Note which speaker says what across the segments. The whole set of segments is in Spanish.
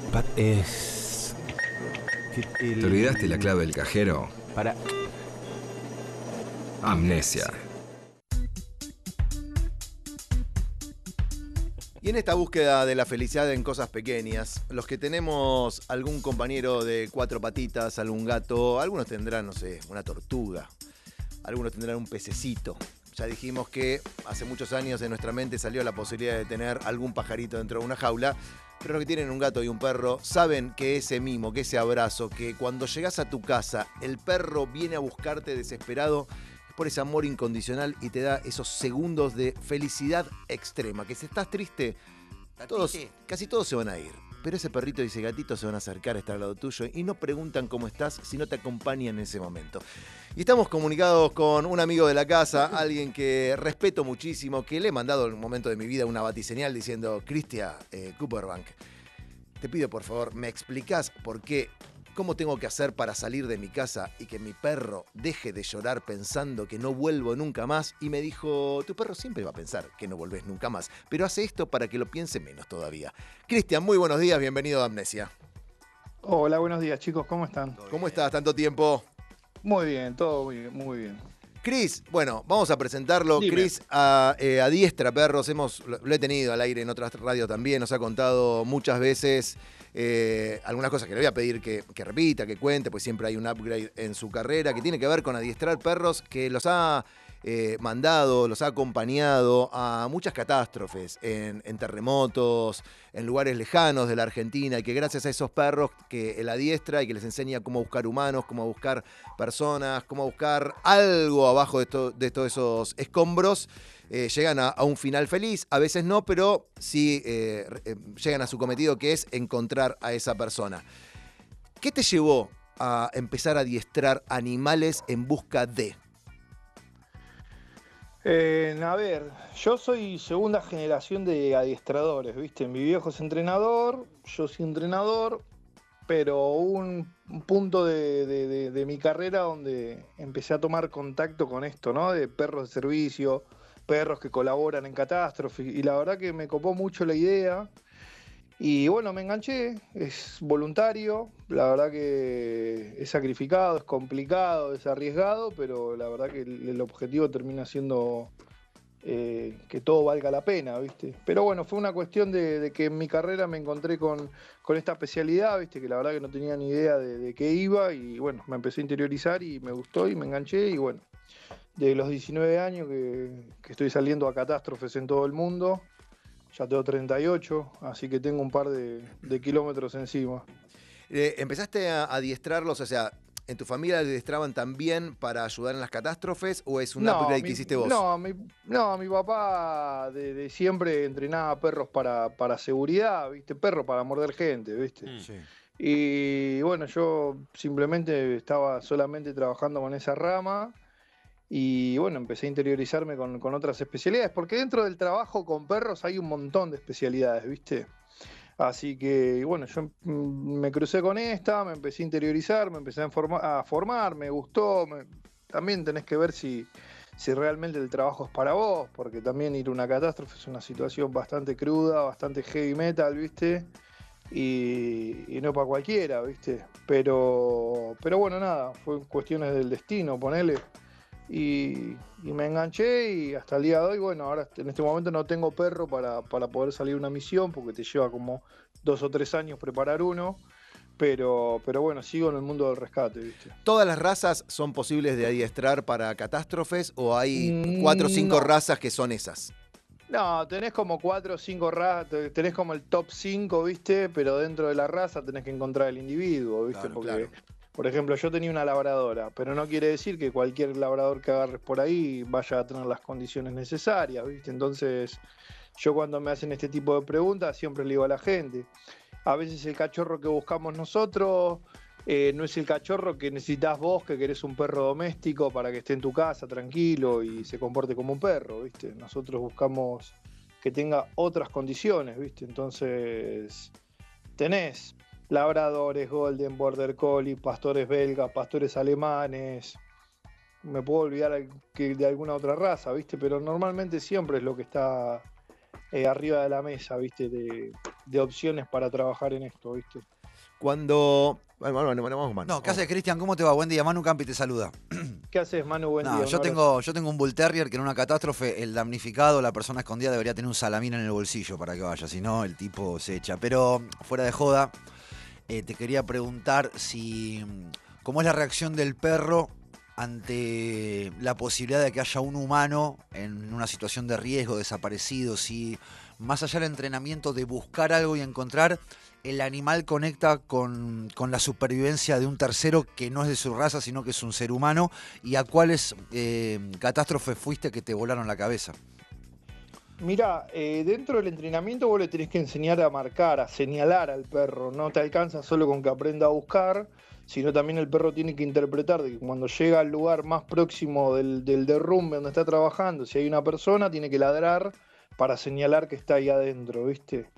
Speaker 1: Es...
Speaker 2: ¿Te olvidaste la clave del cajero?
Speaker 1: Para...
Speaker 2: Amnesia.
Speaker 3: Y en esta búsqueda de la felicidad en cosas pequeñas, los que tenemos algún compañero de cuatro patitas, algún gato, algunos tendrán, no sé, una tortuga, algunos tendrán un pececito. Ya dijimos que hace muchos años en nuestra mente salió la posibilidad de tener algún pajarito dentro de una jaula, pero los que tienen un gato y un perro saben que ese mimo, que ese abrazo, que cuando llegas a tu casa el perro viene a buscarte desesperado, es por ese amor incondicional y te da esos segundos de felicidad extrema, que si estás triste, casi todos se van a ir. Pero ese perrito y ese gatito se van a acercar a estar al lado tuyo y no preguntan cómo estás, sino te acompañan en ese momento. Y estamos comunicados con un amigo de la casa, alguien que respeto muchísimo, que le he mandado en un momento de mi vida una batiseñal diciendo: Cristian Cooperbank, te pido por favor, me explicás por qué, cómo tengo que hacer para salir de mi casa y que mi perro deje de llorar pensando que no vuelvo nunca más. Y me dijo: tu perro siempre va a pensar que no volvés nunca más, pero hace esto para que lo piense menos todavía. Cristian, muy buenos días, bienvenido a Amnesia.
Speaker 4: Hola, buenos días chicos, ¿cómo están?
Speaker 3: ¿Cómo estás? ¿Tanto tiempo?
Speaker 4: Muy bien, todo muy bien, muy bien.
Speaker 3: Cris, bueno, vamos a presentarlo.
Speaker 4: Dime.
Speaker 3: Cris adiestra perros, lo he tenido al aire en otras radios también, nos ha contado muchas veces algunas cosas que le voy a pedir que repita, que cuente, pues siempre hay un upgrade en su carrera que tiene que ver con adiestrar perros, que los ha mandado, los ha acompañado a muchas catástrofes en terremotos, en lugares lejanos de la Argentina, y que gracias a esos perros que él adiestra y que les enseña cómo buscar humanos, cómo buscar personas, cómo buscar algo abajo de todos esos escombros, llegan a un final feliz, a veces no, pero sí llegan a su cometido, que es encontrar a esa persona. ¿Qué te llevó a empezar a adiestrar animales en busca de?
Speaker 4: A ver, yo soy segunda generación de adiestradores, ¿viste? Mi viejo es entrenador, yo soy entrenador, pero hubo un punto de mi carrera donde empecé a tomar contacto con esto, ¿no? De perros de servicio, perros que colaboran en catástrofes, y la verdad que me copó mucho la idea. Y bueno, me enganché, es voluntario, la verdad que es sacrificado, es complicado, es arriesgado, pero la verdad que el objetivo termina siendo que todo valga la pena, ¿viste? Pero bueno, fue una cuestión de que en mi carrera me encontré con esta especialidad, ¿viste? Que la verdad que no tenía ni idea de qué iba, y bueno, me empecé a interiorizar y me gustó y me enganché, y bueno, de los 19 años que estoy saliendo a catástrofes en todo el mundo. Ya tengo 38, así que tengo un par de kilómetros encima.
Speaker 3: ¿Empezaste a adiestrarlos? O sea, ¿en tu familia adiestraban también para ayudar en las catástrofes o es un upgrade que hiciste vos?
Speaker 4: Mi papá de siempre entrenaba perros para seguridad, ¿viste? Perros para morder gente, ¿viste?
Speaker 3: Sí.
Speaker 4: Y bueno, yo simplemente estaba solamente trabajando con esa rama. Y bueno, empecé a interiorizarme con otras especialidades, porque dentro del trabajo con perros hay un montón de especialidades, ¿viste? Así que bueno, yo me crucé con esta, me empecé a interiorizar, me empecé a formar, me gustó. También tenés que ver si realmente el trabajo es para vos, porque también ir a una catástrofe es una situación bastante cruda, bastante heavy metal, ¿viste? Y no para cualquiera, ¿viste? Pero bueno, nada, fue cuestiones del destino, ponele. Y me enganché, y hasta el día de hoy, bueno, ahora en este momento no tengo perro para poder salir a una misión, porque te lleva como 2 o 3 años preparar uno, pero bueno, sigo en el mundo del rescate, ¿viste?
Speaker 3: ¿Todas las razas son posibles de adiestrar para catástrofes o hay 4 o 5
Speaker 4: No.
Speaker 3: razas que son esas?
Speaker 4: No, tenés como 4 o 5 razas, tenés como el top 5, ¿viste? Pero dentro de la raza tenés que encontrar el individuo, ¿viste?
Speaker 3: Claro,
Speaker 4: Porque,
Speaker 3: claro.
Speaker 4: por ejemplo, yo tenía una labradora, pero no quiere decir que cualquier labrador que agarres por ahí vaya a tener las condiciones necesarias, ¿viste? Entonces, yo cuando me hacen este tipo de preguntas siempre le digo a la gente, a veces el cachorro que buscamos nosotros no es el cachorro que necesitas vos, que querés un perro doméstico para que esté en tu casa tranquilo y se comporte como un perro, ¿viste? Nosotros buscamos que tenga otras condiciones, ¿viste? Entonces, tenés labradores, golden, border collie, pastores belgas, pastores alemanes. Me puedo olvidar de alguna otra raza, ¿viste? Pero normalmente siempre es lo que está arriba de la mesa, ¿viste? De de opciones para trabajar en esto, ¿viste?
Speaker 3: Cuando... Bueno, vamos con Manu.
Speaker 1: No, ¿qué haces, Cristian? ¿Cómo te va? Buen día, Manu Campi te saluda.
Speaker 4: ¿Qué haces, Manu? Buen día.
Speaker 1: Yo tengo un Bull Terrier que en una catástrofe el damnificado, la persona escondida, debería tener un salamín en el bolsillo para que vaya, si no el tipo se echa. Pero fuera de joda, te quería preguntar cómo es la reacción del perro ante la posibilidad de que haya un humano en una situación de riesgo, desaparecido, si más allá del entrenamiento de buscar algo y encontrar, el animal conecta con la supervivencia de un tercero que no es de su raza, sino que es un ser humano, y a cuáles catástrofes fuiste que te volaron la cabeza.
Speaker 4: Mirá, dentro del entrenamiento vos le tenés que enseñar a marcar, a señalar al perro. No te alcanza solo con que aprenda a buscar, sino también el perro tiene que interpretar de que cuando llega al lugar más próximo del derrumbe donde está trabajando, si hay una persona, tiene que ladrar para señalar que está ahí adentro, ¿viste?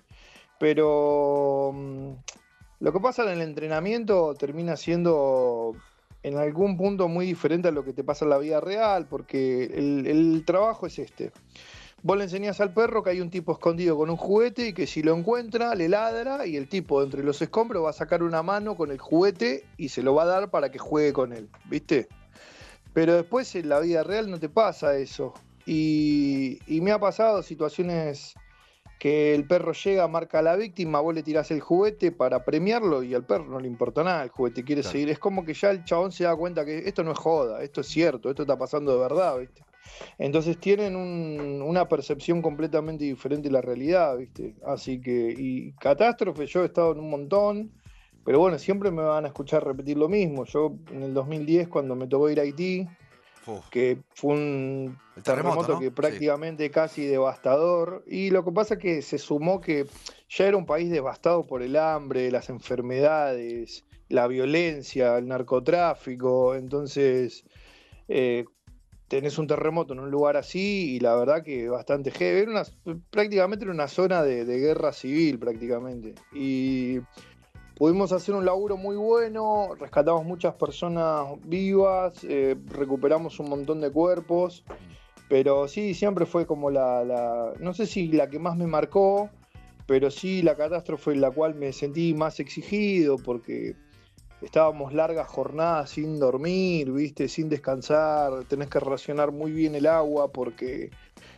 Speaker 4: Pero lo que pasa en el entrenamiento termina siendo en algún punto muy diferente a lo que te pasa en la vida real, porque el trabajo es este. Vos le enseñás al perro que hay un tipo escondido con un juguete y que si lo encuentra, le ladra y el tipo entre los escombros va a sacar una mano con el juguete y se lo va a dar para que juegue con él, ¿viste? Pero después en la vida real no te pasa eso. Y me ha pasado situaciones que el perro llega, marca a la víctima, vos le tirás el juguete para premiarlo y al perro no le importa nada, el juguete quiere seguir. Es como que ya el chabón se da cuenta que esto no es joda, esto es cierto, esto está pasando de verdad, ¿viste? Entonces tienen una percepción completamente diferente de la realidad, ¿viste? Así que, y catástrofe, yo he estado en un montón, pero bueno, siempre me van a escuchar repetir lo mismo. Yo en el 2010, cuando me tocó ir a Haití, que fue un terremoto, ¿no? Que prácticamente casi devastador, y lo que pasa es que se sumó que ya era un país devastado por el hambre, las enfermedades, la violencia, el narcotráfico, entonces tenés un terremoto en un lugar así y la verdad que bastante heavy, prácticamente era una zona de guerra civil prácticamente, y pudimos hacer un laburo muy bueno, rescatamos muchas personas vivas, recuperamos un montón de cuerpos, pero sí, siempre fue como no sé si la que más me marcó, pero sí la catástrofe en la cual me sentí más exigido, porque estábamos largas jornadas sin dormir, ¿viste? Sin descansar, tenés que racionar muy bien el agua porque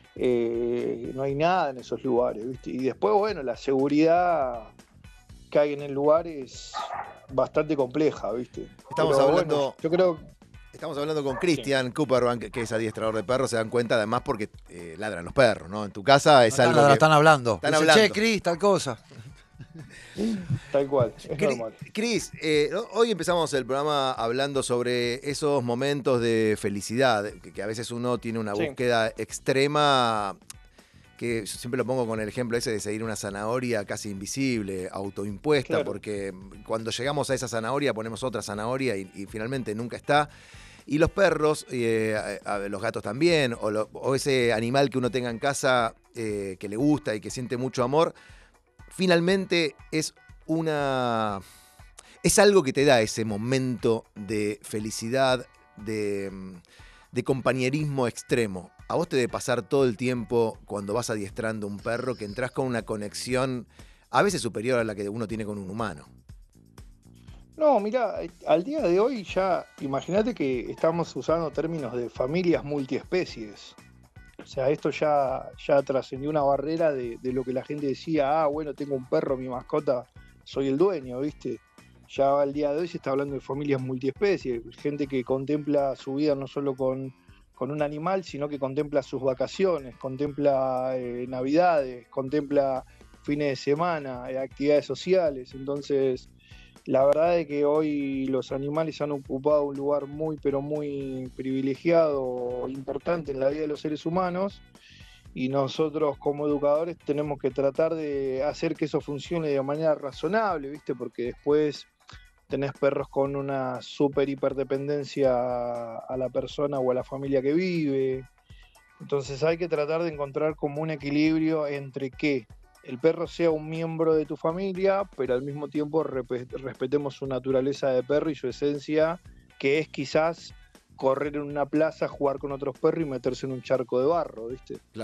Speaker 4: no hay nada en esos lugares, ¿viste? Y después, bueno, la seguridad que hay en el lugar es bastante compleja, ¿viste?
Speaker 3: Estamos hablando con Cristian Cooperbank, que es adiestrador de perros. Se dan cuenta además porque ladran los perros, ¿no? En tu casa es algo que...
Speaker 1: Están hablando.
Speaker 3: Están
Speaker 1: Dice,
Speaker 3: hablando.
Speaker 1: che, Cris, tal cosa.
Speaker 4: Tal cual, es normal.
Speaker 3: Cris, hoy empezamos el programa hablando sobre esos momentos de felicidad, que a veces uno tiene una búsqueda extrema, que yo siempre lo pongo con el ejemplo ese de seguir una zanahoria casi invisible, autoimpuesta, claro, porque cuando llegamos a esa zanahoria ponemos otra zanahoria y finalmente nunca está. Y los perros, los gatos también, o ese animal que uno tenga en casa que le gusta y que siente mucho amor, finalmente es algo que te da ese momento de felicidad, de compañerismo extremo. A vos te debe pasar todo el tiempo cuando vas adiestrando un perro que entras con una conexión a veces superior a la que uno tiene con un humano.
Speaker 4: No, mirá, al día de hoy ya, imagínate que estamos usando términos de familias multiespecies. O sea, esto ya trascendió una barrera de lo que la gente decía, bueno, tengo un perro, mi mascota, soy el dueño, ¿viste? Ya al día de hoy se está hablando de familias multiespecies, gente que contempla su vida no solo con un animal, sino que contempla sus vacaciones, contempla navidades, contempla fines de semana, actividades sociales. Entonces, la verdad es que hoy los animales han ocupado un lugar muy, pero muy privilegiado, importante en la vida de los seres humanos, y nosotros como educadores tenemos que tratar de hacer que eso funcione de manera razonable, ¿viste? Porque después tenés perros con una súper hiperdependencia a la persona o a la familia que vive. Entonces hay que tratar de encontrar como un equilibrio entre que el perro sea un miembro de tu familia, pero al mismo tiempo respetemos su naturaleza de perro y su esencia, que es quizás correr en una plaza, jugar con otros perros y meterse en un charco de barro, ¿viste?
Speaker 3: Claro.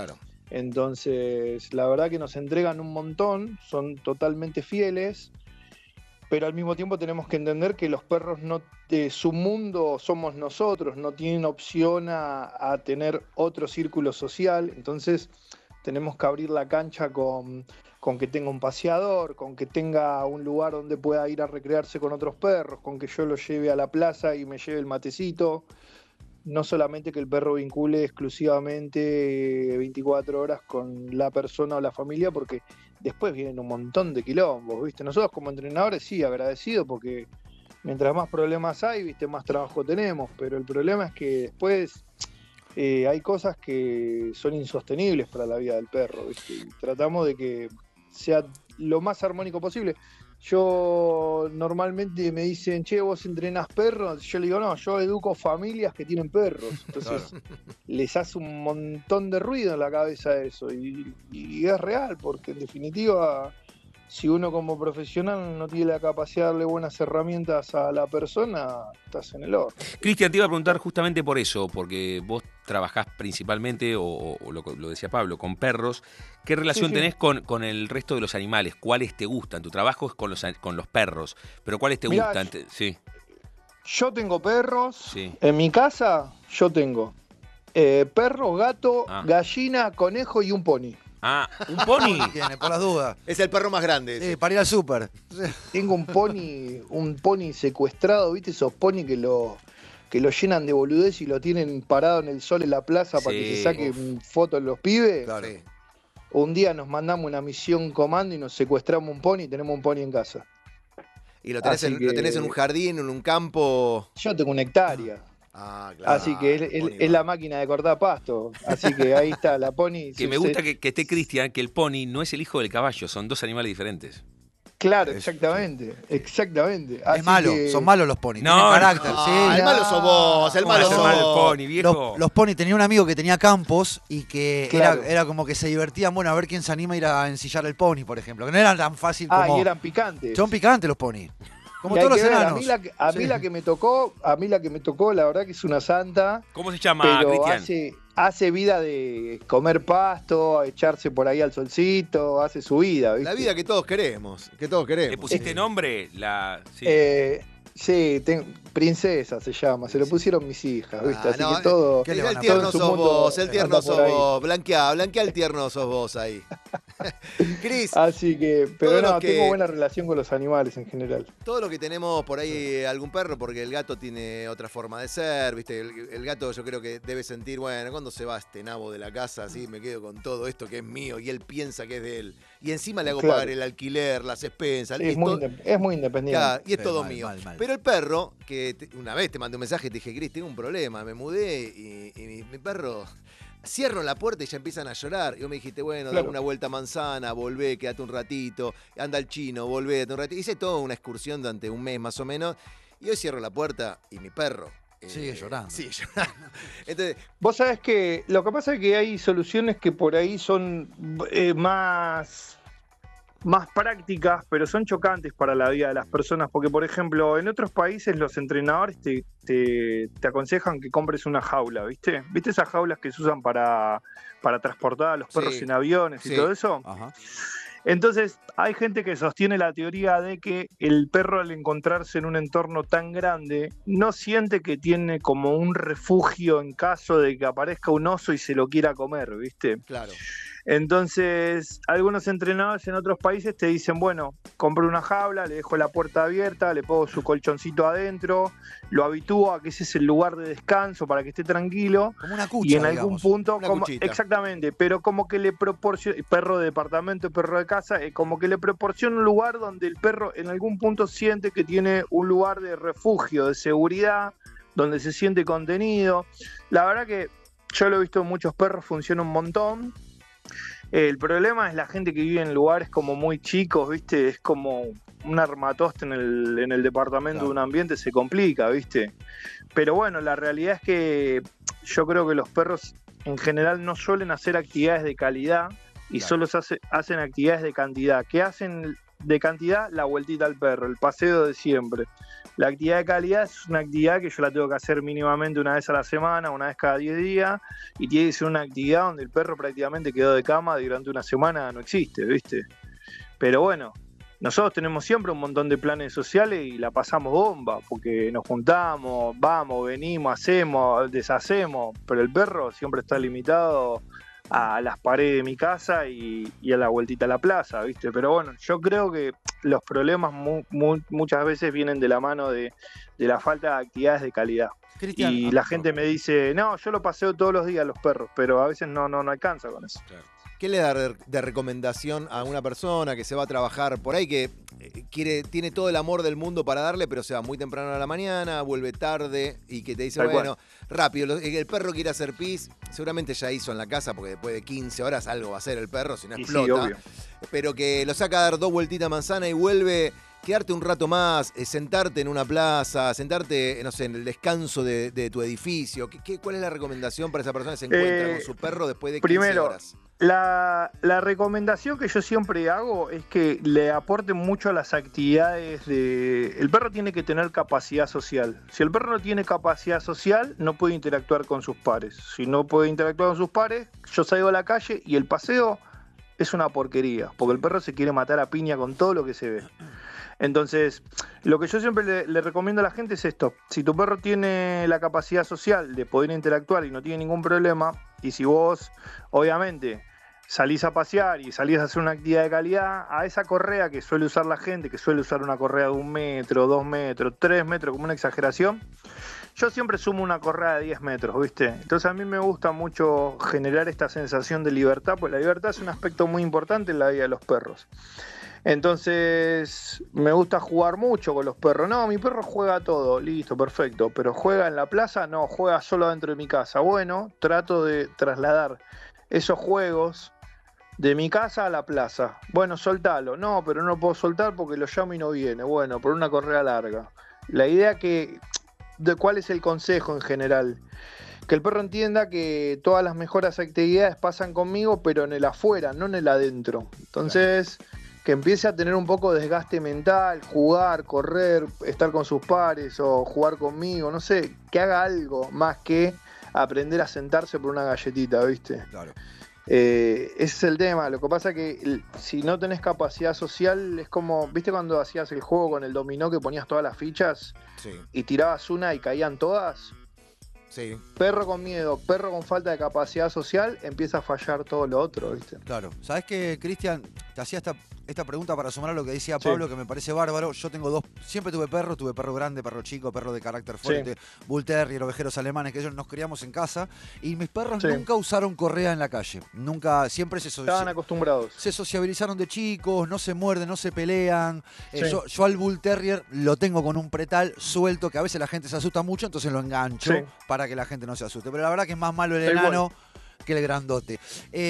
Speaker 4: Entonces, la verdad que nos entregan un montón, son totalmente fieles, pero al mismo tiempo tenemos que entender que los perros no, su mundo somos nosotros, no tienen opción a tener otro círculo social, entonces tenemos que abrir la cancha con que tenga un paseador, con que tenga un lugar donde pueda ir a recrearse con otros perros, con que yo lo lleve a la plaza y me lleve el matecito. No solamente que el perro vincule exclusivamente 24 horas con la persona o la familia, porque después vienen un montón de quilombos, ¿viste? Nosotros como entrenadores sí, agradecidos, porque mientras más problemas hay, ¿viste? Más trabajo tenemos, pero el problema es que después hay cosas que son insostenibles para la vida del perro, ¿viste? Y tratamos de que sea lo más armónico posible. Yo normalmente me dicen, che, vos entrenás perros. Yo le digo, no, yo educo familias que tienen perros. Entonces les hace un montón de ruido en la cabeza eso. Y es real, porque en definitiva, si uno como profesional no tiene la capacidad de darle buenas herramientas a la persona, estás en el horno.
Speaker 5: Cristian, te iba a preguntar justamente por eso, porque vos trabajás principalmente, o lo decía Pablo, con perros. ¿Qué relación tenés con el resto de los animales? ¿Cuáles te gustan? Tu trabajo es con los perros, pero ¿cuáles te gustan? Sí.
Speaker 4: Yo tengo perros.
Speaker 5: Sí.
Speaker 4: En mi casa yo tengo perro, gato, gallina, conejo y un pony.
Speaker 5: Ah, ¿un pony?
Speaker 1: Tiene, por las dudas.
Speaker 3: Es el perro más grande.
Speaker 1: Sí, para ir al súper.
Speaker 4: Tengo un pony secuestrado, ¿viste? Esos pony que lo llenan de boludez y lo tienen parado en el sol en la plaza para que se saquen fotos los pibes.
Speaker 3: Claro.
Speaker 4: Un día nos mandamos una misión comando y nos secuestramos un pony y tenemos un pony en casa.
Speaker 3: ¿Y lo tenés en un jardín, en un campo?
Speaker 4: Yo tengo una hectárea.
Speaker 3: Ah, claro.
Speaker 4: Así que es la máquina de cortar pasto. Así que ahí está, la pony.
Speaker 5: Que me gusta que esté Cristian, que el pony no es el hijo del caballo, son dos animales diferentes.
Speaker 4: Claro, exactamente. Exactamente.
Speaker 1: Es malo, son malos los ponis.
Speaker 5: No,
Speaker 1: tienen carácter.
Speaker 5: no,
Speaker 1: sí,
Speaker 3: el malo sos vos, el malo sos
Speaker 5: el
Speaker 3: vos.
Speaker 5: pony, viejo.
Speaker 1: Los ponis, tenía un amigo que tenía campos y que
Speaker 4: Claro.
Speaker 1: era como que se divertían, bueno, a ver quién se anima a ir a ensillar el pony, por ejemplo. Que no era tan fácil como.
Speaker 4: y eran picantes.
Speaker 1: Son picantes los ponis. Como
Speaker 4: Y
Speaker 1: todos
Speaker 4: hay
Speaker 1: los
Speaker 4: que ver,
Speaker 1: enanos.
Speaker 4: a mí la que me tocó, la verdad que es una santa.
Speaker 5: ¿Cómo se llama,
Speaker 4: Pero
Speaker 5: Cristian?
Speaker 4: hace vida de comer pasto, echarse por ahí al solcito, hace su vida, ¿viste?
Speaker 3: La vida que todos queremos,
Speaker 5: ¿Le pusiste nombre? Sí.
Speaker 4: Sí, Princesa se llama, se lo pusieron mis hijas, ¿viste? Así
Speaker 3: no,
Speaker 4: que todo.
Speaker 1: ¿qué le
Speaker 3: El
Speaker 1: van a
Speaker 3: tierno
Speaker 4: todo en su
Speaker 3: sos
Speaker 4: mundo
Speaker 3: vos, el tierno
Speaker 4: anda por
Speaker 3: sos
Speaker 4: ahí.
Speaker 3: vos. Blanqueá el tierno sos vos ahí. Cris,
Speaker 4: Así que, pero
Speaker 3: todo lo
Speaker 4: no,
Speaker 3: que-
Speaker 4: tengo buena relación con los animales en general.
Speaker 3: todo lo que tenemos por ahí algún perro, porque el gato tiene otra forma de ser, ¿viste? El gato yo creo que debe sentir, bueno, cuando se va este nabo de la casa, así me quedo con todo esto que es mío y él piensa que es de él. Y encima le hago
Speaker 4: Claro.
Speaker 3: pagar el alquiler, las expensas.
Speaker 4: Es muy independiente.
Speaker 3: Claro, y es
Speaker 1: Sí,
Speaker 3: todo
Speaker 1: mal,
Speaker 3: mío.
Speaker 1: mal.
Speaker 3: Pero el perro, que una vez te mandé un mensaje y te dije, Cris, tengo un problema, me mudé y mi perro, cierro la puerta y ya empiezan a llorar. Y vos me dijiste, bueno, dale
Speaker 4: Claro.
Speaker 3: una vuelta a manzana, volvé, quédate un ratito, anda al chino, volvé, quédate un ratito. Hice toda una excursión durante un mes más o menos. Y hoy cierro la puerta y mi perro
Speaker 1: Sigue llorando.
Speaker 3: Sigue llorando. Entonces,
Speaker 4: Vos sabés que lo que pasa es que hay soluciones que por ahí son más prácticas, pero son chocantes para la vida de las personas, porque por ejemplo, en otros países los entrenadores te aconsejan que compres una jaula, ¿viste? ¿Viste esas jaulas que se usan para transportar a los perros
Speaker 3: Sí,
Speaker 4: en aviones
Speaker 3: sí.
Speaker 4: y todo eso?
Speaker 1: Ajá.
Speaker 4: Entonces, hay gente que sostiene la teoría de que el perro al encontrarse en un entorno tan grande no siente que tiene como un refugio en caso de que aparezca un oso y se lo quiera comer, ¿viste?
Speaker 3: claro.
Speaker 4: Entonces, algunos entrenadores en otros países te dicen, bueno, compro una jaula, le dejo la puerta abierta, le pongo su colchoncito adentro, lo habitúo a que ese es el lugar de descanso para que esté tranquilo.
Speaker 1: Como una cucha,
Speaker 4: Y en algún
Speaker 1: digamos.
Speaker 4: punto,
Speaker 3: Una
Speaker 4: como,
Speaker 3: cuchita.
Speaker 4: exactamente, pero como que le proporciona, perro de departamento, perro de casa, como que le proporciona un lugar donde el perro en algún punto siente que tiene un lugar de refugio, de seguridad, donde se siente contenido. La verdad que yo lo he visto en muchos perros, funciona un montón. El problema es la gente que vive en lugares como muy chicos, ¿viste? Es como un armatoste en el departamento
Speaker 1: Claro.
Speaker 4: de un ambiente, se complica, ¿viste? Pero bueno, la realidad es que yo creo que los perros en general no suelen hacer actividades de calidad y
Speaker 1: Claro.
Speaker 4: solo hacen actividades de cantidad. ¿Qué hacen de cantidad, la vueltita al perro, el paseo de siempre. La actividad de calidad es una actividad que yo la tengo que hacer mínimamente una vez a la semana, una vez cada 10 días, y tiene que ser una actividad donde el perro prácticamente quedó de cama durante una semana, no existe, ¿viste? Pero bueno, nosotros tenemos siempre un montón de planes sociales y la pasamos bomba, porque nos juntamos, vamos, venimos, hacemos, deshacemos, pero el perro siempre está limitado a las paredes de mi casa y a la vueltita a la plaza, ¿viste? Pero bueno, yo creo que los problemas muchas veces vienen de la mano de la falta de actividades de calidad.
Speaker 1: Cristian,
Speaker 4: Y la gente me dice, no, yo lo paseo todos los días a los perros, pero a veces no alcanza con eso.
Speaker 5: Claro.
Speaker 3: ¿Qué le da de recomendación a una persona que se va a trabajar por ahí, que tiene todo el amor del mundo para darle, pero se va muy temprano a la mañana, vuelve tarde y que te dice, bueno, rápido, el perro quiere hacer pis, seguramente ya hizo en la casa porque después de 15 horas algo va a hacer el perro, si no explota,
Speaker 4: sí, obvio.
Speaker 3: Pero que lo saca a dar 2 vueltitas a manzana y vuelve, quedarte un rato más, sentarte en una plaza, sentarte, no sé, en el descanso de tu edificio. ¿Cuál es la recomendación para esa persona que se encuentra con su perro después de 15 horas?
Speaker 4: La recomendación que yo siempre hago es que le aporten mucho a las actividades El perro tiene que tener capacidad social. Si el perro no tiene capacidad social, no puede interactuar con sus pares. Si no puede interactuar con sus pares, yo salgo a la calle y el paseo es una porquería, porque el perro se quiere matar a piña con todo lo que se ve. Entonces, lo que yo siempre le recomiendo a la gente es esto. Si tu perro tiene la capacidad social de poder interactuar y no tiene ningún problema, y si vos, obviamente, salís a pasear y salís a hacer una actividad de calidad, a esa correa que suele usar la gente, que suele usar una correa de 1 metro, 2 metros, 3 metros, como una exageración, yo siempre sumo una correa de 10 metros, ¿viste? Entonces a mí me gusta mucho generar esta sensación de libertad, porque la libertad es un aspecto muy importante en la vida de los perros. Entonces me gusta jugar mucho con los perros. No, mi perro juega todo, listo, perfecto. Pero juega en la plaza, no, juega solo dentro de mi casa. Bueno, trato de trasladar esos juegos de mi casa a la plaza. Bueno, soltalo. No, pero no lo puedo soltar porque lo llamo y no viene. Bueno, por una correa larga. La idea ¿cuál es el consejo en general? Que el perro entienda que todas las mejores actividades pasan conmigo, pero en el afuera, no en el adentro. Entonces, que empiece a tener un poco de desgaste mental, jugar, correr, estar con sus pares o jugar conmigo, no sé, que haga algo más que aprender a sentarse por una galletita, ¿viste?
Speaker 1: Claro.
Speaker 4: Ese es el tema. Lo que pasa es que si no tenés capacidad social, es como, ¿viste cuando hacías el juego con el dominó que ponías todas las fichas y tirabas una y caían todas?
Speaker 3: Sí.
Speaker 4: Perro con miedo, perro con falta de capacidad social, empieza a fallar todo lo otro, ¿viste?
Speaker 1: Claro. ¿Sabés qué, Cristian? Te hacía esta pregunta para sumar a lo que decía Pablo, que me parece bárbaro. Yo tengo siempre tuve perro grande, perro chico, perro de carácter fuerte, Bull Terrier, ovejeros alemanes, que ellos nos criamos en casa. Y mis perros nunca usaron correa en la calle. Nunca, siempre
Speaker 4: estaban acostumbrados.
Speaker 1: Se sociabilizaron de chicos, no se muerden, no se pelean. Yo al Bull Terrier lo tengo con un pretal suelto, que a veces la gente se asusta mucho, entonces lo engancho para que la gente no se asuste. Pero la verdad que es más malo el enano que el grandote.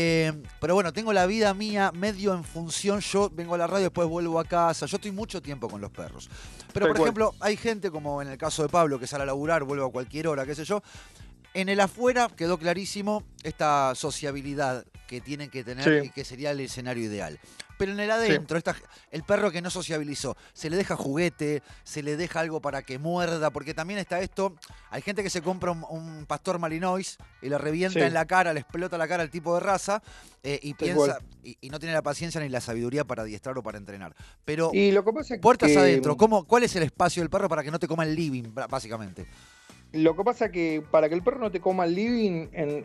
Speaker 1: Pero bueno, tengo la vida mía medio en función. Yo vengo a la radio, después vuelvo a casa. Yo estoy mucho tiempo con los perros. Pero por ejemplo, hay gente como en el caso de Pablo, que sale a laburar, vuelve a cualquier hora, qué sé yo. En el afuera quedó clarísimo esta sociabilidad que tienen que tener y que sería el escenario ideal. Pero en el adentro, el perro que no sociabilizó, se le deja juguete, se le deja algo para que muerda, porque también está esto, hay gente que se compra un pastor malinois y le revienta en la cara, le explota la cara al tipo de raza y piensa, y no tiene la paciencia ni la sabiduría para adiestrar o para entrenar. Pero
Speaker 4: y lo que pasa es
Speaker 1: puertas adentro, ¿cuál es el espacio del perro para que no te coma el living, básicamente?
Speaker 4: Lo que pasa es que para que el perro no te coma el living,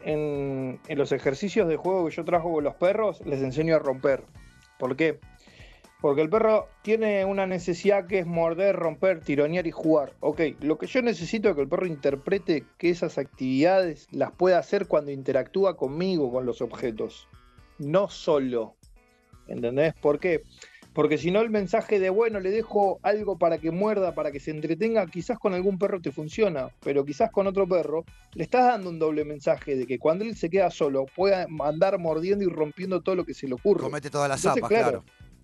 Speaker 4: en los ejercicios de juego que yo trabajo con los perros, les enseño a romper. ¿Por qué? Porque el perro tiene una necesidad que es morder, romper, tironear y jugar. Ok, lo que yo necesito es que el perro interprete que esas actividades las puede hacer cuando interactúa conmigo, con los objetos. No solo. ¿Entendés? ¿Por qué? Porque si no el mensaje de, bueno, le dejo algo para que muerda, para que se entretenga, quizás con algún perro te funciona, pero quizás con otro perro le estás dando un doble mensaje de que cuando él se queda solo pueda andar mordiendo y rompiendo todo lo que se le ocurre.
Speaker 1: Comete todas las zapas, claro.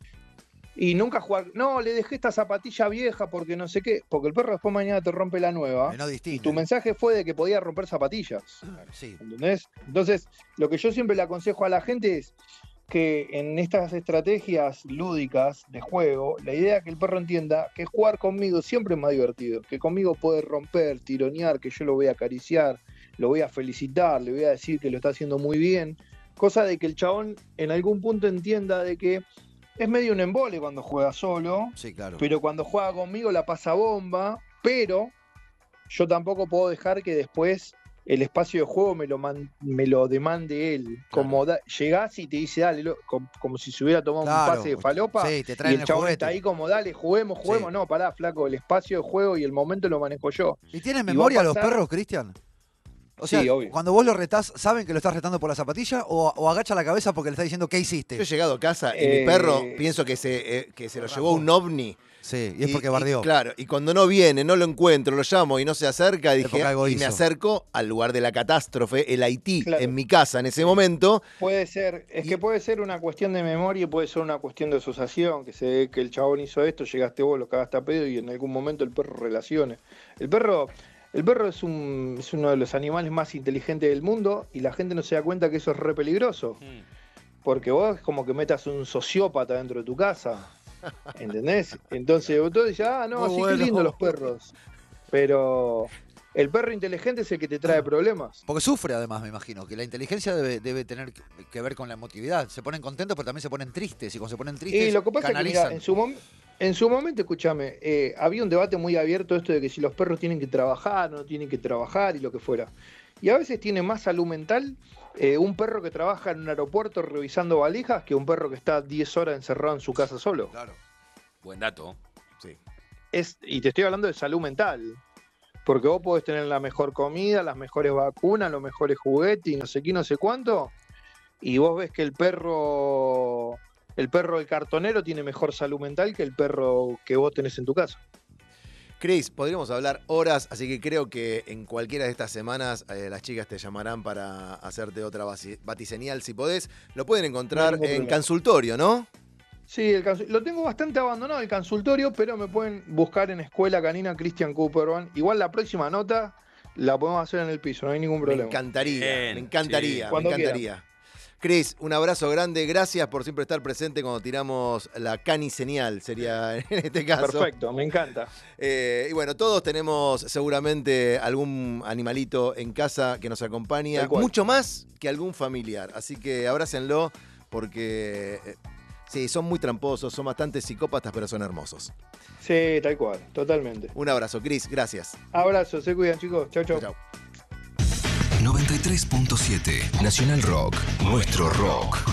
Speaker 4: Y nunca jugar, no, le dejé esta zapatilla vieja porque no sé qué, porque el perro después mañana te rompe la nueva.
Speaker 1: No
Speaker 4: y tu mensaje fue de que podía romper zapatillas.
Speaker 1: Sí.
Speaker 4: ¿Entendés? Entonces, lo que yo siempre le aconsejo a la gente es, que en estas estrategias lúdicas de juego, la idea es que el perro entienda que jugar conmigo siempre es más divertido, que conmigo puede romper, tironear, que yo lo voy a acariciar, lo voy a felicitar, le voy a decir que lo está haciendo muy bien, cosa de que el chabón en algún punto entienda de que es medio un embole cuando juega solo,
Speaker 1: Sí, claro.
Speaker 4: pero cuando juega conmigo la pasa bomba, pero yo tampoco puedo dejar que después el espacio de juego me lo demande él. Como llegás y te dice, dale, como si se hubiera tomado un pase de falopa,
Speaker 1: sí, te
Speaker 4: y
Speaker 1: traen
Speaker 4: el
Speaker 1: el
Speaker 4: chabón
Speaker 1: juguete.
Speaker 4: está ahí como, dale, juguemos.
Speaker 1: Sí.
Speaker 4: No, pará, flaco, el espacio de juego y el momento lo manejo yo.
Speaker 1: ¿Y tienen
Speaker 4: Y va a
Speaker 1: memoria los
Speaker 4: pasar-
Speaker 1: perros, Cristian? O sea,
Speaker 4: Sí, obvio.
Speaker 1: cuando vos lo retás, ¿saben que lo estás retando por la zapatilla o agacha la cabeza porque le está diciendo qué hiciste?
Speaker 3: Yo he llegado a casa y mi perro pienso que se lo llevó un ovni.
Speaker 1: Sí, y es porque bardeó.
Speaker 3: Claro, y cuando no viene, no lo encuentro, lo llamo y no se acerca, dije,
Speaker 1: porque algo
Speaker 3: y me
Speaker 1: hizo.
Speaker 3: acerco al lugar de la catástrofe, el Haití,
Speaker 4: Claro.
Speaker 3: en mi casa en ese momento.
Speaker 4: Puede ser, que puede ser una cuestión de memoria y puede ser una cuestión de asociación, que se ve que el chabón hizo esto, llegaste vos, lo cagaste a pedo y en algún momento el perro relacione. El perro es uno de los animales más inteligentes del mundo y la gente no se da cuenta que eso es re peligroso. Porque vos es como que metas un sociópata dentro de tu casa. ¿Entendés? Entonces vos dices, no,
Speaker 1: Muy
Speaker 4: sí,
Speaker 1: bueno.
Speaker 4: qué lindo los perros. Pero el perro inteligente es el que te trae problemas.
Speaker 1: Porque sufre además, me imagino, que la inteligencia debe tener que ver con la emotividad. Se ponen contentos, pero también se ponen tristes. Y cuando se ponen tristes,
Speaker 4: Y lo que pasa es que, mirá,
Speaker 1: canalizan.
Speaker 4: en su momento, escúchame, había un debate muy abierto esto de que si los perros tienen que trabajar o no tienen que trabajar y lo que fuera. Y a veces tiene más salud mental un perro que trabaja en un aeropuerto revisando valijas que un perro que está 10 horas encerrado en su casa solo.
Speaker 1: Claro.
Speaker 5: Buen dato.
Speaker 3: Sí.
Speaker 4: Y te estoy hablando de salud mental. Porque vos podés tener la mejor comida, las mejores vacunas, los mejores juguetes y no sé qué, no sé cuánto. Y vos ves que el perro del cartonero tiene mejor salud mental que el perro que vos tenés en tu casa.
Speaker 3: Cris, podríamos hablar horas, así que creo que en cualquiera de estas semanas las chicas te llamarán para hacerte otra batiseñal si podés. Lo pueden encontrar
Speaker 4: No hay ningún
Speaker 3: en
Speaker 4: problema.
Speaker 3: consultorio, ¿no?
Speaker 4: Sí, lo tengo bastante abandonado el consultorio, pero me pueden buscar en Escuela Canina Christian Cooperman. Igual la próxima nota la podemos hacer en el piso, no hay ningún
Speaker 3: Me
Speaker 4: problema.
Speaker 3: encantaría,
Speaker 5: Bien,
Speaker 3: me encantaría,
Speaker 5: sí.
Speaker 3: me
Speaker 4: Cuando
Speaker 3: encantaría. Cris, un abrazo grande, gracias por siempre estar presente cuando tiramos la caniseñal, sería en este caso.
Speaker 4: Perfecto, me encanta.
Speaker 3: Y bueno, todos tenemos seguramente algún animalito en casa que nos acompaña,
Speaker 4: Tal cual.
Speaker 3: mucho más que algún familiar. Así que abrácenlo porque sí, son muy tramposos, son bastante psicópatas, pero son hermosos.
Speaker 4: Sí, tal cual, totalmente.
Speaker 3: Un abrazo, Cris, gracias.
Speaker 4: Abrazo, se cuidan chicos, chau chau.
Speaker 3: Chau.
Speaker 2: 93.7 Nacional Rock, nuestro rock.